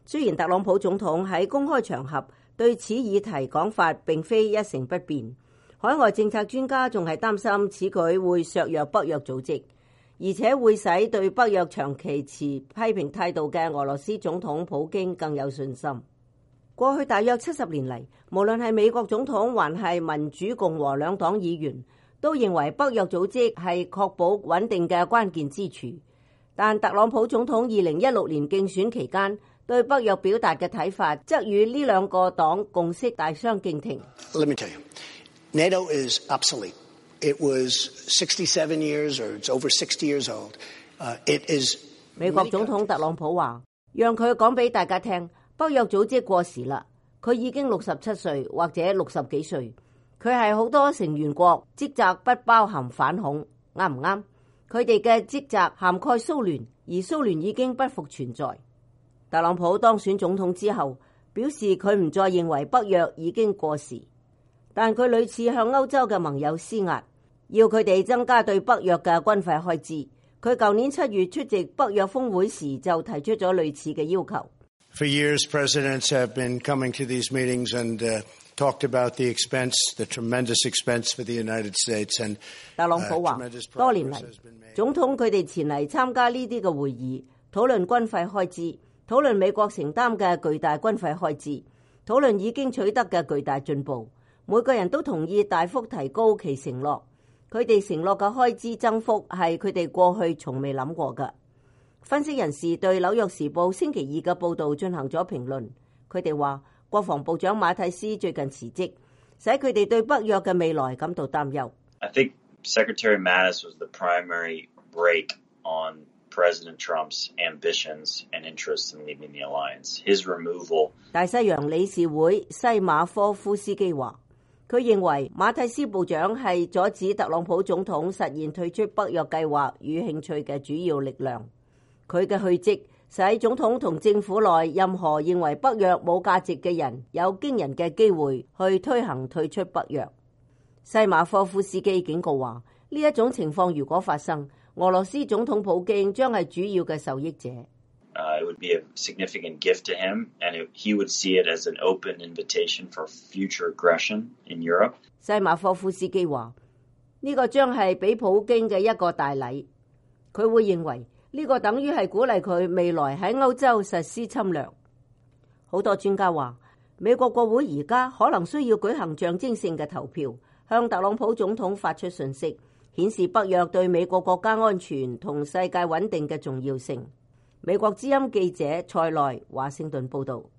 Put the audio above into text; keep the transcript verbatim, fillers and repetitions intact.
雖然特朗普總統喺公開場合對此議題講法並非一成不變，海外政策專家仲係擔心此舉會削弱北約組織，而且會使對北約長期持批評態度嘅俄羅斯總統普京更有信心。過去大約七十年嚟，無論係美國總統還係民主共和兩黨議員，都認為北約組織係確保穩定嘅關鍵支柱。但特朗普總統二零一六年競選期間對北約表達嘅睇法，則與呢兩個黨共識大相徑庭。 Let me tell you, NATO is obsolete. It was sixty-seven years, or it's over sixty years old. Uh, it is. 美國總統特朗普話，讓佢講俾大家聽，北約組織過時啦。佢已經六十七歲或者六十幾歲。佢係好多成員國職責不包含反恐，啱唔啱？佢哋嘅職責涵蓋蘇聯，而蘇聯已經不復存在。特朗普當選總統之後，表示佢唔再認為北約已經過時，但佢屢次向歐洲嘅盟友施壓，要佢哋增加對北約嘅軍費開支。佢舊年七月出席北約峰會時就提出咗類似嘅要求。 For years, presidents have been coming to these meetings and uh, talked about the expense, the tremendous expense for the United States. And 特朗普話，多年嚟，總統佢哋前嚟參加呢啲嘅會議，討論軍費開支。討論美國承擔嘅巨大軍費開支，討論已經取得嘅巨大進步，每個人都同意大幅提高其承諾。佢哋承諾嘅開支增幅係佢哋過去從未諗過嘅。分析人士對紐約時報星期二嘅報導進行咗評論，佢哋話國防部長馬蒂斯最近辭職，使佢哋對北約嘅未來感到擔憂。 I think Secretary Mattis was the primary brake on President Trump's ambitions and interests in leaving the alliance. His removal. 大西洋理事會西馬科夫斯基話，佢認為馬蒂斯部長係阻止特朗普總統實現退出北約計劃與興趣嘅主要力量。佢嘅去職使總統同政府內任何認為北約冇價值嘅人有驚人嘅機會去推行退出北約。西馬科夫斯基警告話，呢一種情況如果發生，俄羅斯總統普京將係主要嘅受益者。 Uh, it would be a significant gift to him, and it, he would see it as an open invitation for future aggression in Europe. 西馬科夫斯基話，呢個將係俾普京嘅一個大禮。佢會認為呢個等於係鼓勵佢未來喺歐洲實施侵略。好多專家話，美國國會而家可能需要舉行象徵性嘅投票，向特朗普總統發出訊息，顯示北約對美國國家安全同世界穩定嘅重要性。美國之音記者蔡內華盛頓報道。